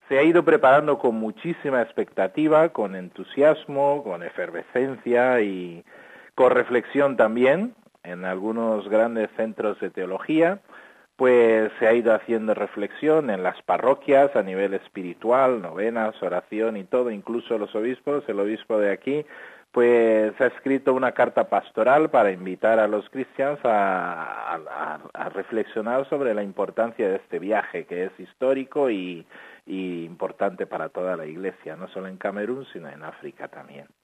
Se ha ido preparando con muchísima expectativa, con entusiasmo, con efervescencia y con reflexión también en algunos grandes centros de teología, pues se ha ido haciendo reflexión en las parroquias a nivel espiritual, novenas, oración y todo, incluso los obispos, el obispo de aquí, pues ha escrito una carta pastoral para invitar a los cristianos a reflexionar sobre la importancia de este viaje, que es histórico y importante para toda la Iglesia, no solo en Camerún, sino en África también.